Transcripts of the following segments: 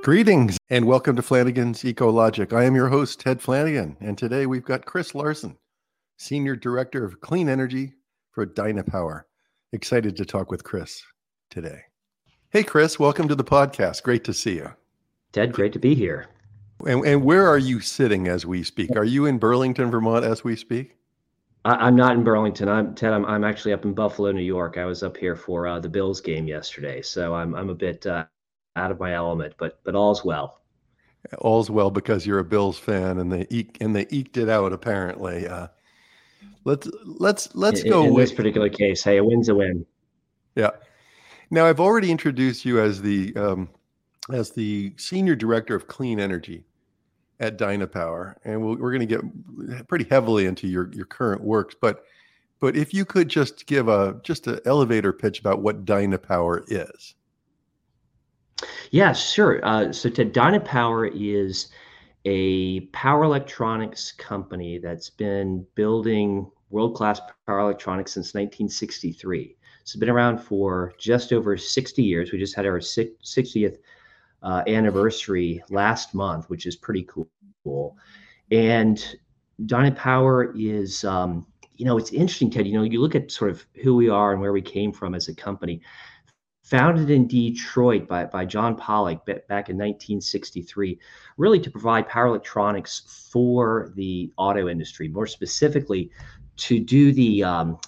Greetings and welcome to Flanagan's Ecologic. I am your host, Ted Flanagan, and today we've got Chris Larson, Senior Director of Clean Energy for Dynapower. Excited to talk with Chris today. Hey, Chris, welcome to the podcast. Great to see you. Ted, great to be here. And where are you sitting as we speak? Are you in Burlington, Vermont as we speak? I'm not in Burlington. I'm actually up in Buffalo, New York. I was up here for the Bills game yesterday, so I'm a bit out of my element, but all's well. All's well because you're a Bills fan, and they eked it out apparently. Let's go in with this particular case. Hey, a win's a win. Yeah. Now I've already introduced you as the Senior Director of Clean Energy at Dynapower, and we're going to get pretty heavily into your current works. But if you could just give an elevator pitch about what Dynapower is. Yeah, sure. So Dynapower is a power electronics company that's been building world-class power electronics since 1963. So it's been around for just over 60 years. We just had our 60th anniversary last month, which is pretty cool. And Dynapower is, it's interesting, Ted. You look at sort of who we are and where we came from as a company. Founded in Detroit by John Pollock back in 1963, really to provide power electronics for the auto industry, more specifically to do the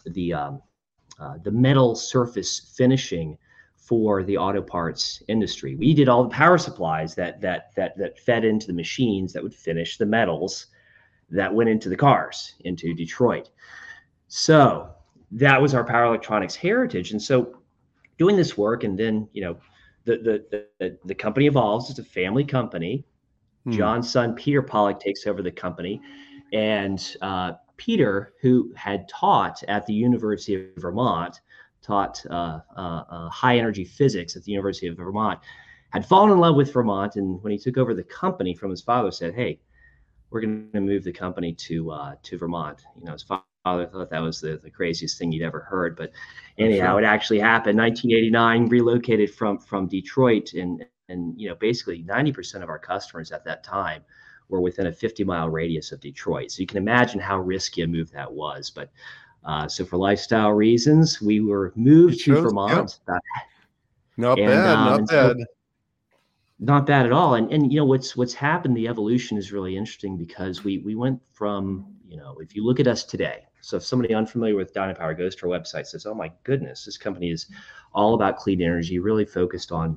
metal surface finishing for the auto parts industry. We did all the power supplies that fed into the machines that would finish the metals that went into the cars into Detroit. So that was our power electronics heritage. And so doing this work, and then the company evolves. It's a family company. John's son Peter Pollock takes over the company, and Peter, who had taught at the University of Vermont, taught high energy physics at the University of Vermont, had fallen in love with Vermont, and when he took over the company from his father, said, "Hey, we're going to move the company to Vermont." His father thought that was the craziest thing he'd ever heard, but anyhow, It actually happened. 1989, relocated from Detroit, and basically 90% of our customers at that time were within a 50-mile radius of Detroit. So you can imagine how risky a move that was. But so for lifestyle reasons, we were moved to Vermont. Yeah. Not bad. Not bad at all. And what's happened, the evolution is really interesting because we went from, if you look at us today, so if somebody unfamiliar with Dynapower goes to our website, says, "Oh my goodness, this company is all about clean energy, really focused on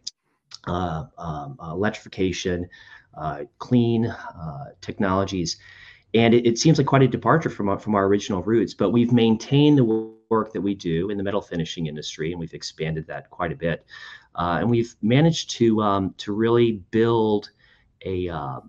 electrification, clean technologies." And it seems like quite a departure from our original roots, but we've maintained the work that we do in the metal finishing industry, and we've expanded that quite a bit. And we've managed to really build a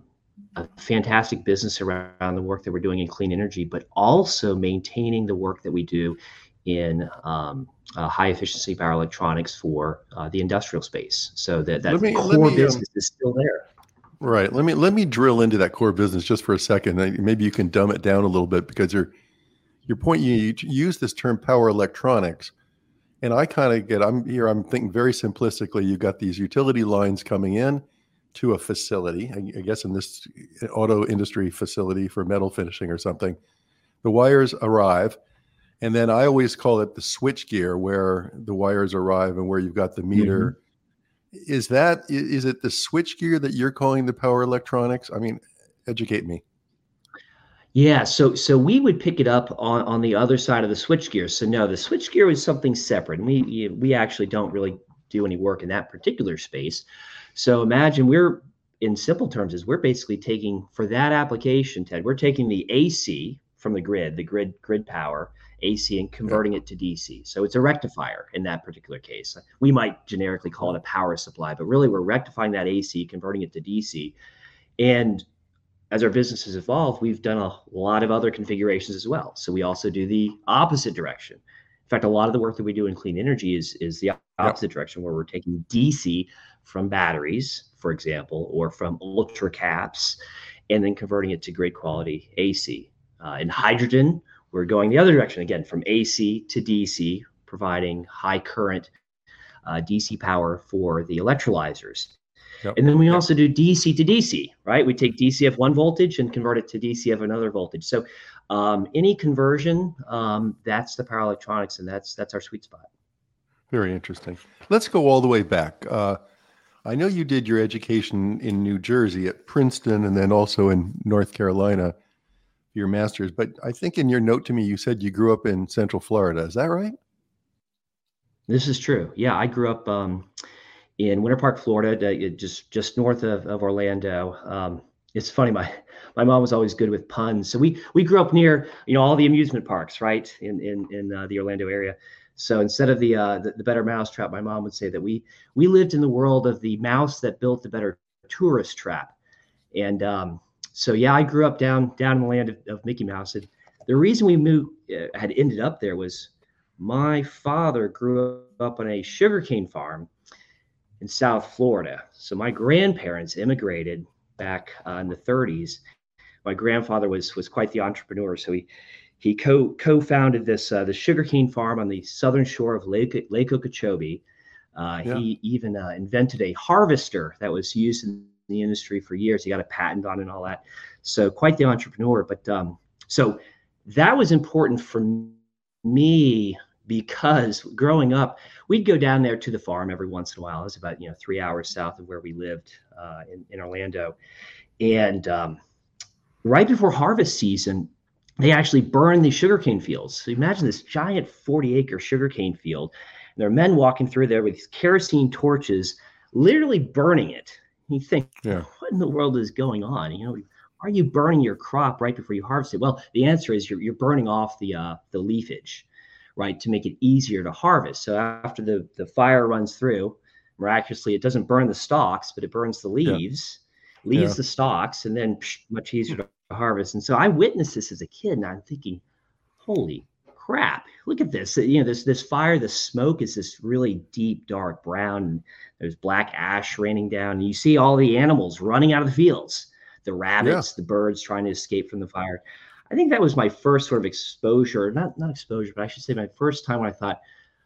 fantastic business around the work that we're doing in clean energy, but also maintaining the work that we do in high efficiency power electronics for the industrial space. So that core business is still there. Right. Let me drill into that core business just for a second. Maybe you can dumb it down a little bit, because your point, you use this term power electronics, and I kind of I'm thinking very simplistically. You got these utility lines coming in to a facility, I guess in this auto industry facility for metal finishing or something. The wires arrive, and then I always call it the switch gear, where the wires arrive and where you've got the meter. Mm-hmm. Is it the switch gear that you're calling the power electronics? I mean, educate me. Yeah, so we would pick it up on the other side of the switch gear. So no, the switch gear is something separate. And we actually don't really do any work in that particular space. So imagine in simple terms, we're basically taking, for that application, Ted, we're taking the AC from the grid power, AC, and converting it to DC. So it's a rectifier in that particular case. We might generically call it a power supply, but really we're rectifying that AC, converting it to DC. And as our business has evolved, we've done a lot of other configurations as well. So we also do the opposite direction. In fact, a lot of the work that we do in clean energy is the opposite direction, where we're taking DC from batteries, for example, or from ultra caps, and then converting it to grid quality AC. In hydrogen, we're going the other direction, again, from AC to DC, providing high current DC power for the electrolyzers. Yep. And then we Yep. also do DC to DC, right? We take DC of one voltage and convert it to DC of another voltage. So any conversion, that's the power electronics, and that's our sweet spot. Very interesting. Let's go all the way back. I know you did your education in New Jersey at Princeton and then also in North Carolina, your master's. But I think in your note to me, you said you grew up in Central Florida. Is that right? This is true. Yeah, I grew up in Winter Park, Florida, just north of Orlando. It's funny, my mom was always good with puns. So we grew up near, all the amusement parks, right, in the Orlando area. So instead of the better mousetrap, my mom would say that we lived in the world of the mouse that built the better tourist trap. And so yeah, I grew up down in the land of Mickey Mouse. And the reason we had ended up there was my father grew up on a sugarcane farm in South Florida. So my grandparents immigrated back in the 30s. My grandfather was quite the entrepreneur. So he co-founded this the sugarcane farm on the southern shore of Lake Okeechobee. He even invented a harvester that was used in the industry for years. He got a patent on it and all that. So quite the entrepreneur. But so that was important for me because growing up, we'd go down there to the farm every once in a while. It was about 3 hours south of where we lived in Orlando. And right before harvest season, they actually burn the sugarcane fields. So imagine this giant 40-acre sugarcane field. And there are men walking through there with these kerosene torches, literally burning it. And you think, what in the world is going on? Are you burning your crop right before you harvest it? Well, the answer is you're burning off the leafage, right, to make it easier to harvest. So after the fire runs through, miraculously, it doesn't burn the stalks, but it burns the leaves, leaves the stalks, and then much easier to harvest. And so I witnessed this as a kid, and I'm thinking, holy crap, look at this. This fire, the smoke is this really deep, dark brown, and there's black ash raining down, and you see all the animals running out of the fields, the rabbits, the birds trying to escape from the fire. I think that was my first sort of exposure, not exposure, but I should say my first time when I thought,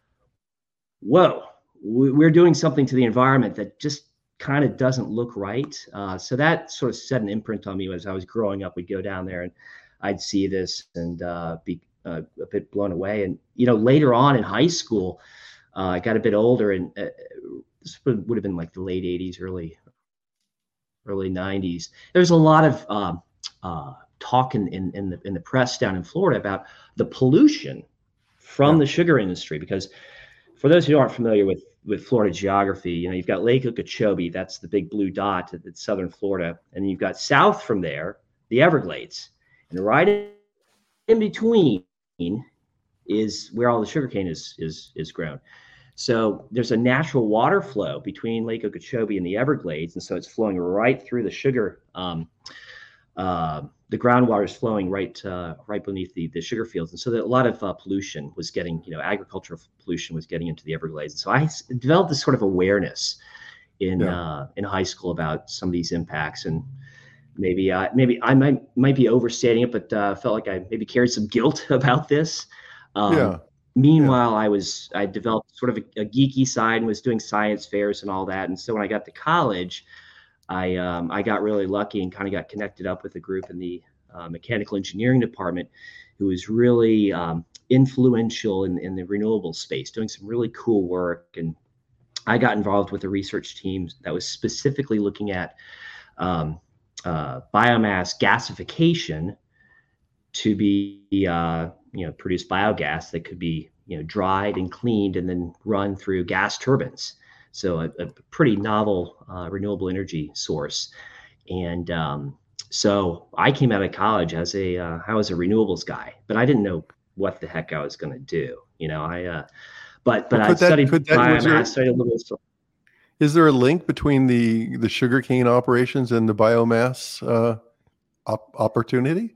whoa, we're doing something to the environment that just kind of doesn't look right. So that sort of set an imprint on me as I was growing up. We'd go down there and I'd see this and be a bit blown away. And, later on in high school, I got a bit older, and this would have been like the late 80s, early 90s. There's a lot of talk in the press down in Florida about the pollution from the sugar industry, because for those who aren't familiar with Florida geography, you've got Lake Okeechobee, that's the big blue dot at southern Florida, and then you've got south from there the Everglades, and right in between is where all the sugarcane is grown. So there's a natural water flow between Lake Okeechobee and the Everglades, and so it's flowing right through the sugar. The groundwater is flowing right beneath the sugar fields, and so a lot of pollution was getting, agricultural pollution was getting into the Everglades. And so I developed this sort of awareness in high school about some of these impacts, and maybe I might be overstating it, but felt like I maybe carried some guilt about this. Meanwhile, I developed sort of a geeky side and was doing science fairs and all that. And so when I got to college, I got really lucky and kind of got connected up with a group in the mechanical engineering department who was really influential in the renewable space, doing some really cool work. And I got involved with a research team that was specifically looking at biomass gasification to be produce biogas that could be dried and cleaned and then run through gas turbines. So a pretty novel renewable energy source. And so I came out of college as I was a renewables guy, but I didn't know what the heck I was going to do. But I studied biomass, studied a little bit. Is there a link between the sugarcane operations and the biomass opportunity?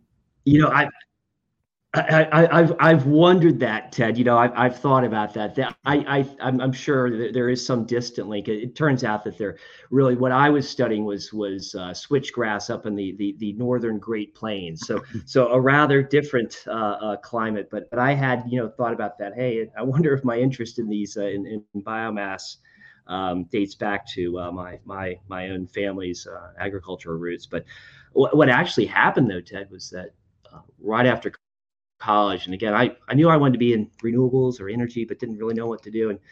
I've wondered that, Ted. I've thought about that. I'm sure that there is some distant link. It turns out that really what I was studying was switchgrass up in the northern Great Plains. So a rather different climate. But I had thought about that. Hey, I wonder if my interest in these in biomass dates back to my own family's agricultural roots. But what actually happened though, Ted, was that right after college, and again, I knew I wanted to be in renewables or energy, but didn't really know what to do. And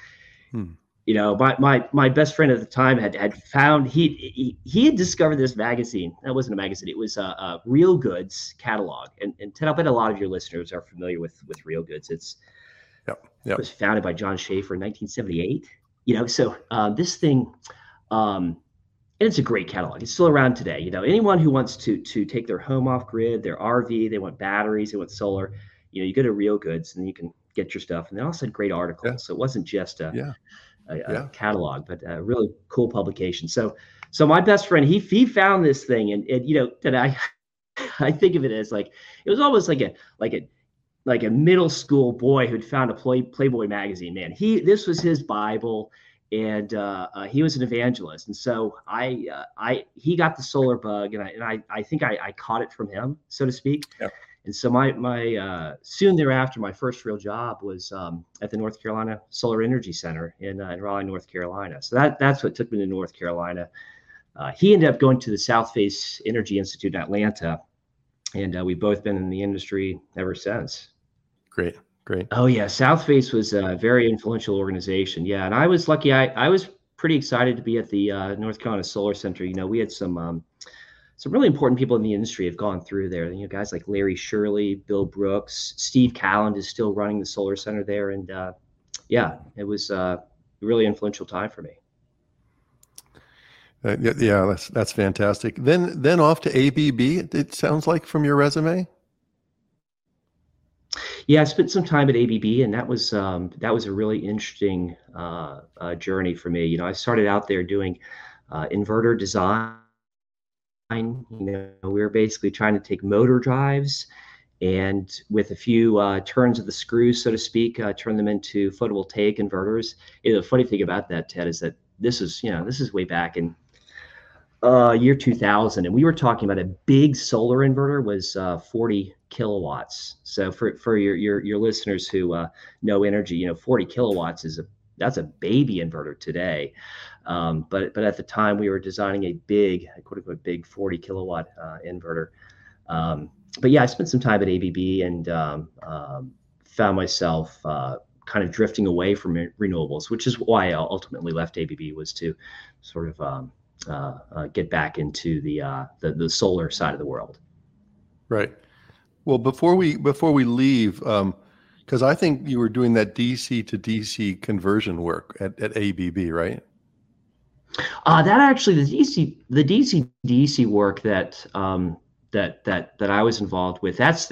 my best friend at the time had found he had discovered this magazine. That wasn't a magazine; it was a Real Goods catalog. And Ted, I bet a lot of your listeners are familiar with Real Goods. It was founded by John Schaefer in 1978. So this thing, and it's a great catalog. It's still around today. Anyone who wants to take their home off grid, their RV, they want batteries, they want solar. You go to Real Goods and you can get your stuff. And they also had great articles. Yeah. So it wasn't just a catalog, but a really cool publication. So my best friend, he found this thing, and that I think of it as like, it was almost like a middle school boy who'd found a Playboy magazine. Man, this was his Bible, and he was an evangelist. And so he got the solar bug, and I think I caught it from him, so to speak. Yeah. And so my soon thereafter, my first real job was at the North Carolina Solar Energy Center in Raleigh, North Carolina. So that's what took me to North Carolina. He ended up going to the Southface Energy Institute in Atlanta, and we've both been in the industry ever since. Great. Oh yeah, Southface was a very influential organization. Yeah, and I was lucky. I was pretty excited to be at the North Carolina Solar Center. We had some really important people in the industry have gone through there. Guys like Larry Shirley, Bill Brooks, Steve Calland is still running the Solar Center there. And it was a really influential time for me. That's fantastic. Then off to ABB, it sounds like, from your resume. Yeah, I spent some time at ABB, and that was a really interesting journey for me. I started out there doing inverter design. We were basically trying to take motor drives and, with a few turns of the screws, so to speak, turn them into photovoltaic inverters. The funny thing about that, Ted, is that this is way back in year 2000, and we were talking about a big solar inverter was 40 kilowatts. So for your listeners who know energy, 40 kilowatts that's a baby inverter today. But at the time we were designing a big, quote unquote, big 40 kilowatt inverter. But yeah, I spent some time at ABB and found myself kind of drifting away from renewables, which is why I ultimately left ABB, was to sort of get back into the solar side of the world. Right. Well, before we leave, because I think you were doing that DC to DC conversion work at ABB, right? That actually, the DC DC work that I was involved with, that's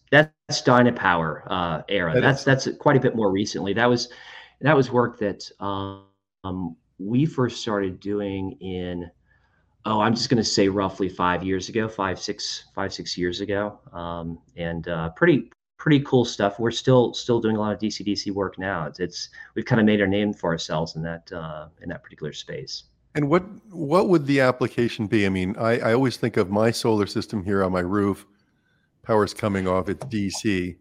Dynapower era. That's quite a bit more recently. That was work that we first started doing in, I'm just going to say roughly 5 years ago, 6 years ago, and pretty cool stuff. We're still doing a lot of DC work now. We've kind of made our name for ourselves in that particular space. And what would the application be? I mean, I always think of my solar system here on my roof. Power's coming off. It's DC.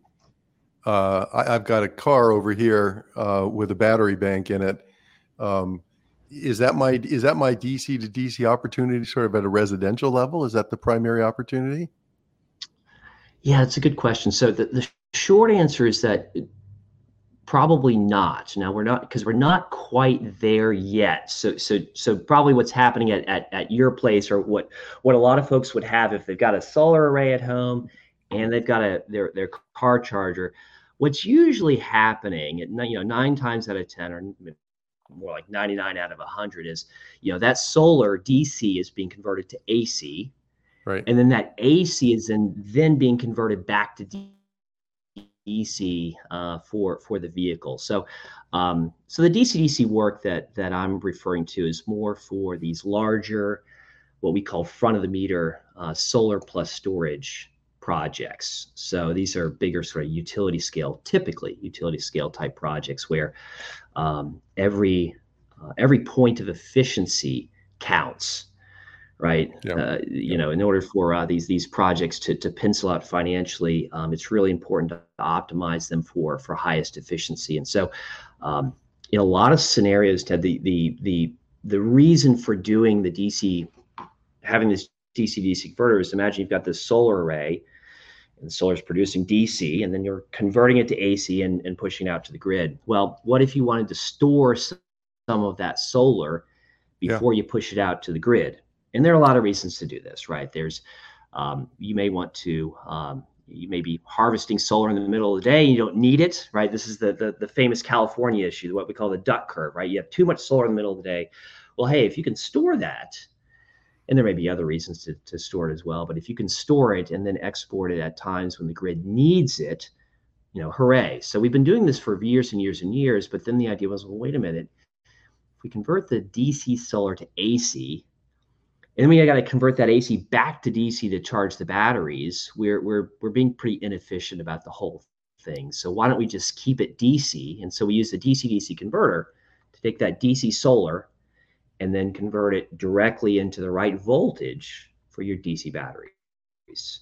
I've got a car over here with a battery bank in it. Is that my DC to DC opportunity sort of at a residential level? Is that the primary opportunity? Yeah, it's a good question. So the short answer is that probably not. Now we're not quite there yet. So probably what's happening at your place, or what a lot of folks would have if they've got a solar array at home and they've got their car charger. What's usually happening at 9 times out of 10, or more like 99 out of 100, is that solar DC is being converted to AC. Right. And then that AC is then being converted back to DC for the vehicle. So the DC work that I'm referring to is more for these larger, what we call front of the meter solar plus storage projects. So these are bigger, sort of typically utility scale type projects, where every point of efficiency counts. Right. Yeah. In order for these projects to pencil out financially, it's really important to optimize them for highest efficiency. And so, in a lot of scenarios, Ted, the reason for doing the DC, having this DC-DC converter is, imagine you've got this solar array, and the solar is producing DC, and then you're converting it to AC and pushing out to the grid. Well, what if you wanted to store some of that solar before you push it out to the grid? And there are a lot of reasons to do this, right? There's you may want to you may be harvesting solar in the middle of the day and you don't need it, right? This is the famous California issue, what we call the duck curve, right? You have too much solar in the middle of the day. Well, hey, if you can store that, and there may be other reasons to store it as well, but if you can store it and then export it at times when the grid needs it, hooray. So we've been doing this for years and years and years, but then the idea was, well, wait a minute, if we convert the DC solar to AC, and then we got to convert that AC back to DC to charge the batteries, we're being pretty inefficient about the whole thing. So why don't we just keep it DC? And so we use the DC-DC converter to take that DC solar and then convert it directly into the right voltage for your DC batteries.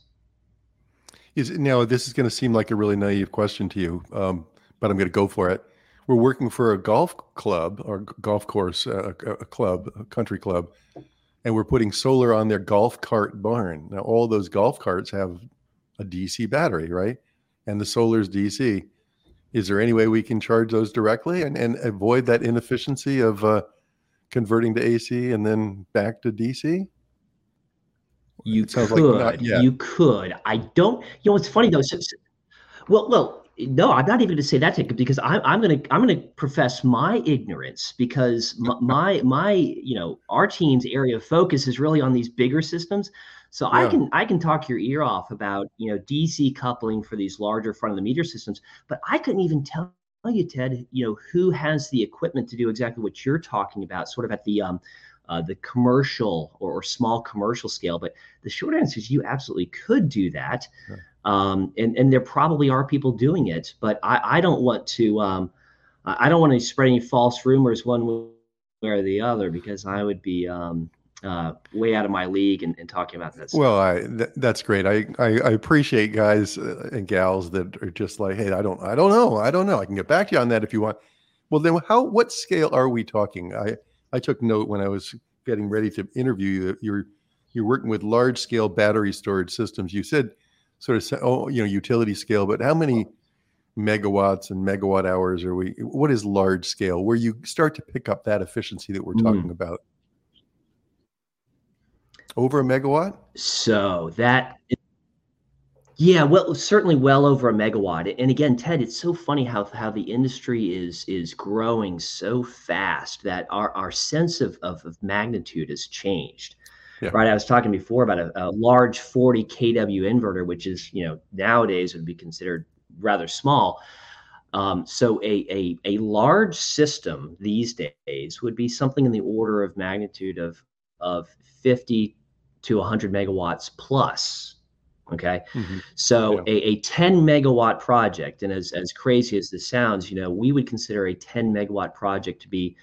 Now, this is going to seem like a really naive question to you, but I'm going to go for it. We're working for a golf club or golf course, a country club, and we're putting solar on their golf cart barn. Now, all those golf carts have a DC battery, right? And the solar's DC. Is there any way we can charge those directly and avoid that inefficiency of converting to AC and then back to DC? You could. You could. I don't. It's funny though. Well, no, I'm not even going to say that, because I'm going to profess my ignorance, because my our team's area of focus is really on these bigger systems. So I can talk your ear off about DC coupling for these larger front of the meter systems, but I couldn't even tell you, Ted, who has the equipment to do exactly what you're talking about, sort of at the commercial or small commercial scale. But the short answer is you absolutely could do that. Sure. And there probably are people doing it, but I don't want to spread any false rumors one way or the other, because I would be way out of my league and talking about that stuff. Well, that's great. I appreciate guys and gals that are just like, hey, I don't know. I can get back to you on that if you want. Well, then what scale are we talking? I took note when I was getting ready to interview you. You're working with large scale battery storage systems. You said sort of, utility scale, but how many megawatts and megawatt hours are we? What is large scale, where you start to pick up that efficiency that we're talking about? Over a megawatt? So yeah, well, certainly well over a megawatt. And again, Ted, it's so funny how the industry is growing so fast that our sense of magnitude has changed. Yeah. Right. I was talking before about a large 40 kW inverter, which is, nowadays would be considered rather small. So a large system these days would be something in the order of magnitude of 50 to 100 megawatts plus. Okay. Mm-hmm. So a 10 megawatt project, and as crazy as this sounds, we would consider a 10 megawatt project to be,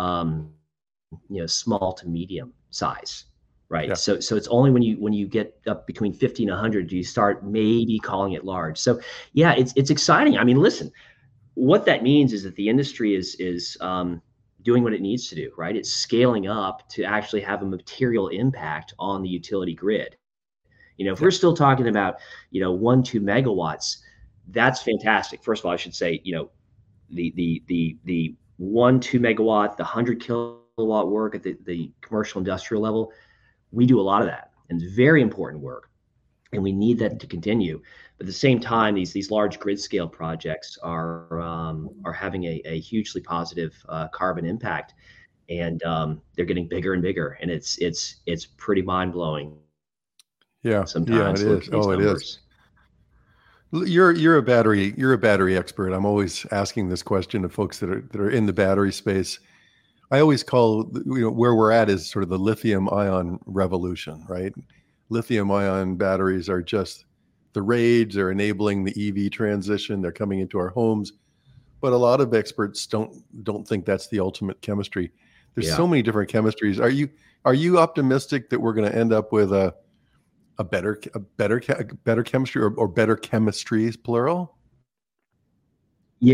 small to medium size. Right. Yeah. So it's only when you get up between 50 and 100 do you start maybe calling it large. So yeah, it's exciting. I mean, listen, what that means is that the industry is doing what it needs to do, right? It's scaling up to actually have a material impact on the utility grid. If we're still talking about 1-2 megawatts, that's fantastic. First of all, I should say, the 1-2 megawatt, the 100 kilowatt work at the commercial industrial level, we do a lot of that, and it's very important work, and we need that to continue. But at the same time, these large grid scale projects are having a hugely positive carbon impact, and they're getting bigger and bigger, and it's pretty mind blowing. Yeah, sometimes it is. Oh, numbers. It is. You're a battery expert. I'm always asking this question of folks that are in the battery space. I always call, where we're at is sort of the lithium ion revolution, right? Lithium ion batteries are just the rage. They're enabling the EV transition. They're coming into our homes, but a lot of experts don't think that's the ultimate chemistry. There's so many different chemistries. Are you optimistic that we're going to end up with a better chemistry or better chemistries, plural? Yeah.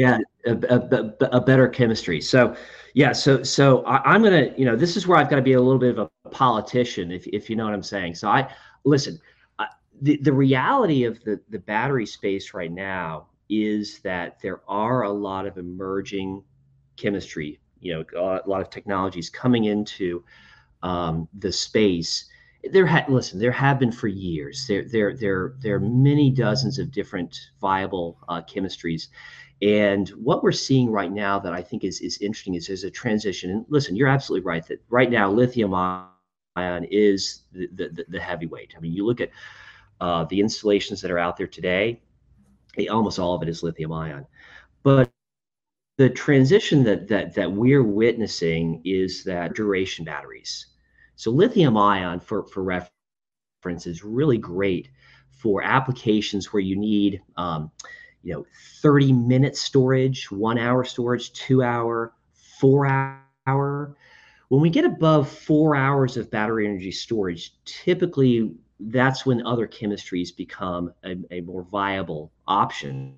a better chemistry. So yeah, I'm gonna, this is where I've got to be a little bit of a politician, if you know what I'm saying. So listen, the reality of the battery space right now is that there are a lot of emerging chemistry, a lot of technologies coming into the space. There have been for years. There are many dozens of different viable chemistries, and what we're seeing right now that I think is interesting is there's a transition. And listen, you're absolutely right that right now lithium ion is the heavyweight. I mean, you look at the installations that are out there today, almost all of it is lithium ion. But the transition that we're witnessing is that duration batteries. So lithium ion, for reference, is really great for applications where you need 30-minute storage, 1 hour storage, 2 hour, 4 hour. When we get above 4 hours of battery energy storage, typically that's when other chemistries become a more viable option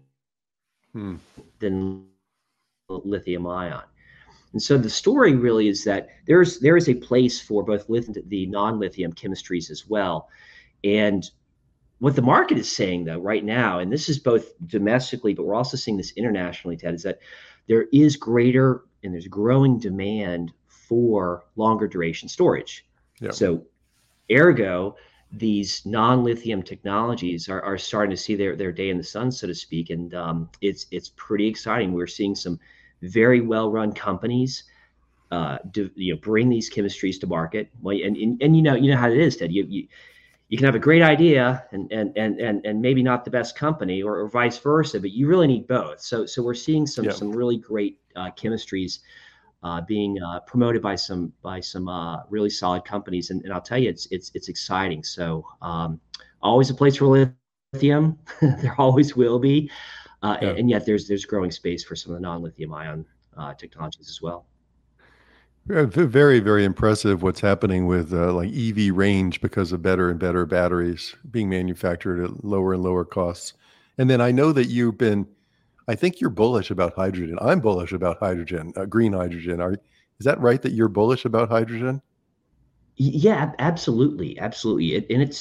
than lithium ion. And so the story really is that there is a place for both the non-lithium chemistries as well. And what the market is saying, though, right now, and this is both domestically, but we're also seeing this internationally, Ted, is that there is greater and there's growing demand for longer duration storage. Yep. So ergo, these non-lithium technologies are starting to see their day in the sun, so to speak. And it's pretty exciting. We're seeing some very well-run companies bring these chemistries to market. Well, and you know how it is, Ted. You can have a great idea and maybe not the best company, or vice versa, but you really need both. So we're seeing some really great chemistries being promoted by some really solid companies, and I'll tell you, it's exciting. So always a place for lithium. There always will be, and yet there's growing space for some of the non-lithium ion technologies as well. Very, very impressive what's happening with like EV range because of better and better batteries being manufactured at lower and lower costs. And then I know that I think you're bullish about hydrogen. I'm bullish about hydrogen, green hydrogen. Is that right that you're bullish about hydrogen? Yeah, absolutely. Absolutely.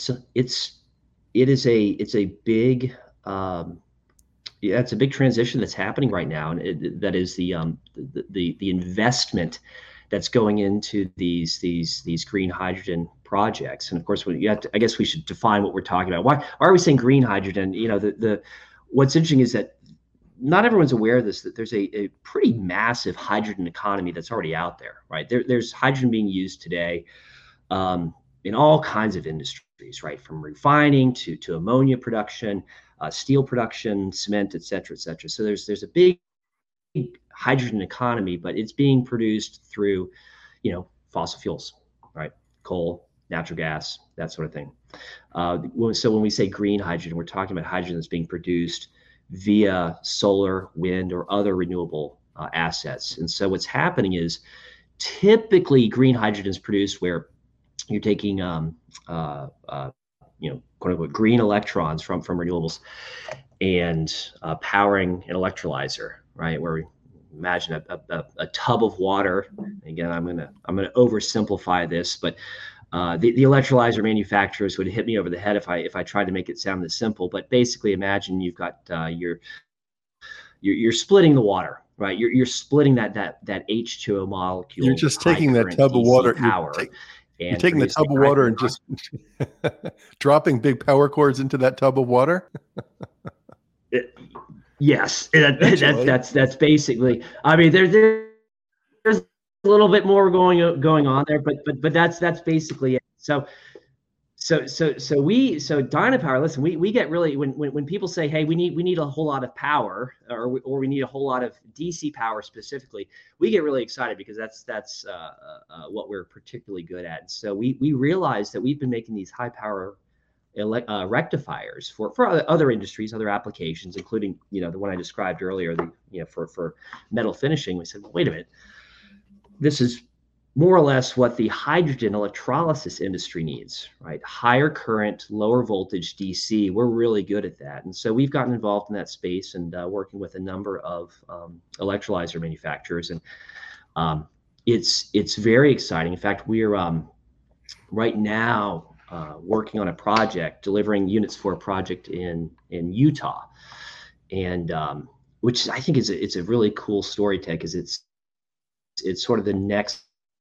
It's a big, it's a big transition that's happening right now. And that is the investment that's going into these green hydrogen projects. And of course, I guess we should define what we're talking about. Why are we saying green hydrogen? What's interesting is that not everyone's aware of this, that there's a pretty massive hydrogen economy that's already out there, right? There's hydrogen being used today in all kinds of industries, right? From refining to ammonia production, steel production, cement, et cetera, et cetera. So there's a big hydrogen economy, but it's being produced through, fossil fuels, right? Coal, natural gas, that sort of thing. So when we say green hydrogen, we're talking about hydrogen that's being produced via solar, wind, or other renewable assets. And so what's happening is typically green hydrogen is produced where you're taking, quote unquote, green electrons from renewables and powering an electrolyzer, right? Where we imagine a tub of water. Again, I'm gonna oversimplify this, but the electrolyzer manufacturers would hit me over the head if I tried to make it sound this simple. But basically, imagine you've got you're splitting the water, right? You're splitting that H2O molecule. You're just taking that tub of water. You're taking the tub of water and just dropping big power cords into that tub of water. Yes, that's basically. I mean, there's a little bit more going on there, but that's basically it. So Dynapower, listen, we get really, when people say, hey, we need a whole lot of power, or we need a whole lot of DC power specifically, we get really excited because that's what we're particularly good at. So we realize that we've been making these high power rectifiers for other industries, other applications, including the one I described earlier, for metal finishing. We said, well, wait a minute, this is more or less what the hydrogen electrolysis industry needs, right? Higher current, lower voltage DC. We're really good at that. And so we've gotten involved in that space and working with a number of electrolyzer manufacturers. And it's very exciting. In fact, we're right now working on a project, delivering units for a project in Utah. And which I think it's a really cool story, Ted, because it's sort of the next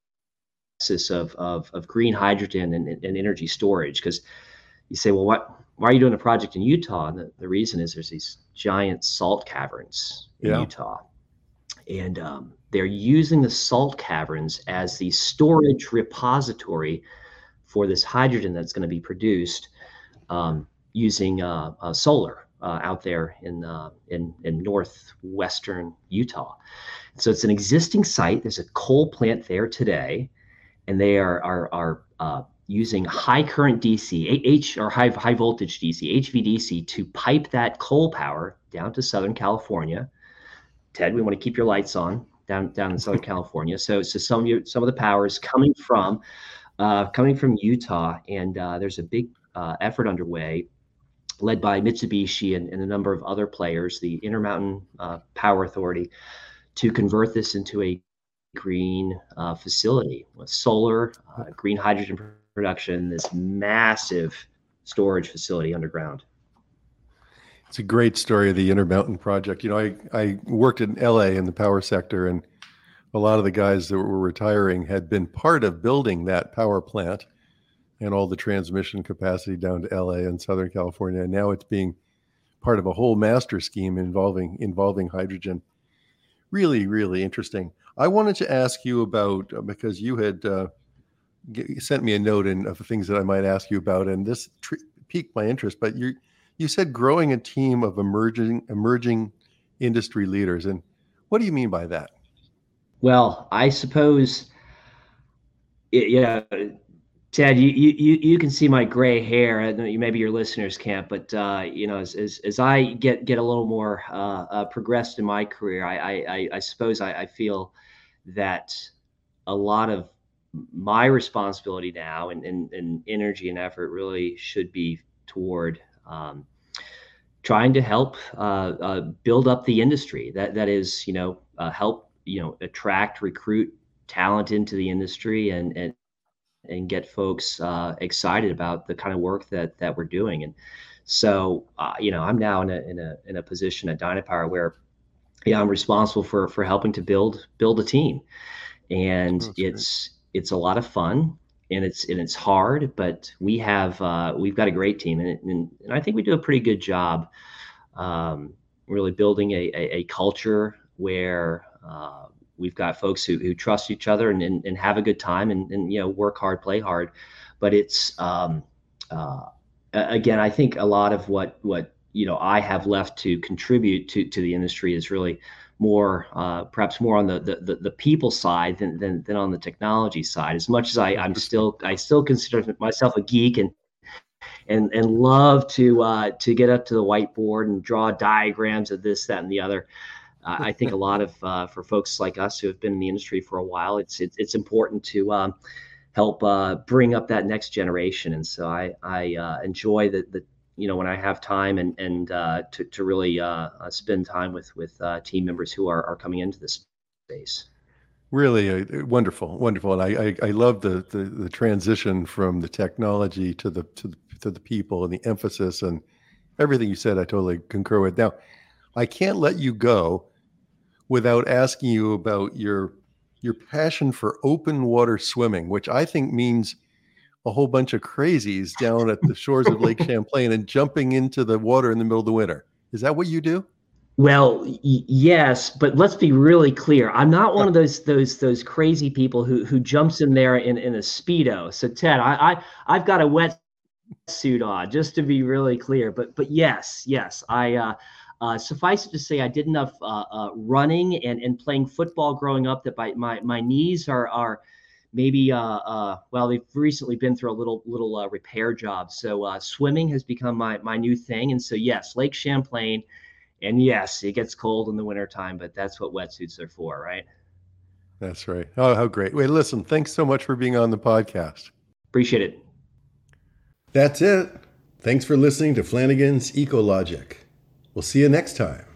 of green hydrogen and energy storage. Because you say, well, why are you doing a project in Utah? And the reason is there's these giant salt caverns in Utah, and they're using the salt caverns as the storage repository for this hydrogen that's going to be produced using solar out there in northwestern Utah. So it's an existing site. There's a coal plant there today, and they are using high current DC, or high voltage DC, HVDC, to pipe that coal power down to Southern California. Ted, we want to keep your lights on down in Southern California. So some of the power is coming from Utah, and there's a big effort underway led by Mitsubishi and a number of other players, the Intermountain Power Authority, to convert this into a green facility with solar, green hydrogen production, this massive storage facility underground. It's a great story of the Intermountain project. You know, I worked in LA in the power sector, and a lot of the guys that were retiring had been part of building that power plant and all the transmission capacity down to LA and Southern California. And now it's being part of a whole master scheme involving hydrogen. Really, really interesting. I wanted to ask you about, because you had sent me a note of things that I might ask you about, and this piqued my interest, but you said growing a team of emerging industry leaders. And what do you mean by that? Well, I suppose, Ted, you can see my gray hair. Maybe your listeners can't, but as I get a little more progressed in my career, I suppose I feel that a lot of my responsibility now and energy and effort really should be toward trying to help build up the industry. That is, help attract, recruit talent into the industry and get folks excited about the kind of work that we're doing. And so, I'm now in a position at Dynapower where, I'm responsible for helping to build a team, and it's a lot of fun, and it's hard, but we've got a great team, and I think we do a pretty good job, really building a culture where we've got folks who trust each other and have a good time and work hard, play hard. But it's again, I think a lot of what I have left to contribute to the industry is really more perhaps more on the people side than on the technology side. As much as I still consider myself a geek and love to get up to the whiteboard and draw diagrams of this, that, and the other. I think a lot of for folks like us who have been in the industry for a while, it's important to help bring up that next generation. And so I enjoy the when I have time and to really spend time with team members who are coming into this space. Really wonderful, and I love the transition from the technology to the people and the emphasis and everything you said. I totally concur with. Now, I can't let you go without asking you about your passion for open water swimming, which I think means a whole bunch of crazies down at the shores of Lake Champlain and jumping into the water in the middle of the winter. Is that what you do? Well, yes, but let's be really clear. I'm not one of those crazy people who jumps in there in a Speedo. So Ted, I've got a wetsuit on, just to be really clear. But yes, I suffice it to say, I did enough running and playing football growing up that my knees are maybe well, they've recently been through a little repair job. So swimming has become my new thing. And so yes, Lake Champlain, and yes, it gets cold in the wintertime, but that's what wetsuits are for, right? That's right. Oh, how great. Wait, listen, thanks so much for being on the podcast. Appreciate it. That's it. Thanks for listening to Flanagan's Ecologic. We'll see you next time.